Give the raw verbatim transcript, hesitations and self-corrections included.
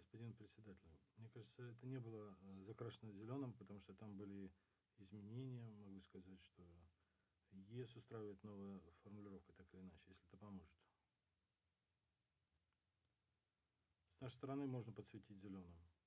господин председатель, мне кажется, это не было э, закрашено зеленым, потому что там были изменения, могу сказать, что ЕС устраивает новая формулировка, так или иначе, если это поможет. С нашей стороны можно подсветить зеленым.